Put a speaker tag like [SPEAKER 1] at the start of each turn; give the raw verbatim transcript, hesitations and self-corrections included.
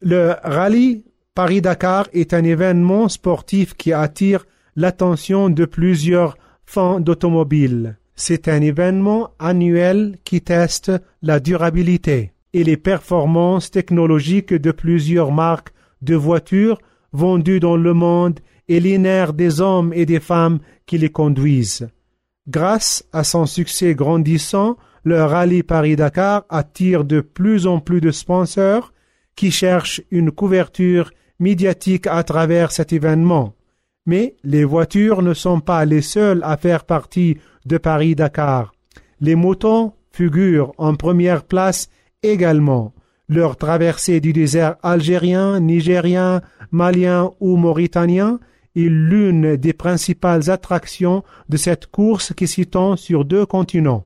[SPEAKER 1] Le rallye Paris-Dakar est un événement sportif qui attire l'attention de plusieurs fans d'automobiles. C'est un événement annuel qui teste la durabilité et les performances technologiques de plusieurs marques de voitures vendues dans le monde et les nerfs des hommes et des femmes qui les conduisent. Grâce à son succès grandissant, le rallye Paris-Dakar attire de plus en plus de sponsors qui cherchent une couverture médiatique à travers cet événement. Mais les voitures ne sont pas les seules à faire partie de Paris-Dakar. Les motos figurent en première place également. Leur traversée du désert algérien, nigérien, malien ou mauritanien est l'une des principales attractions de cette course qui s'étend sur deux continents.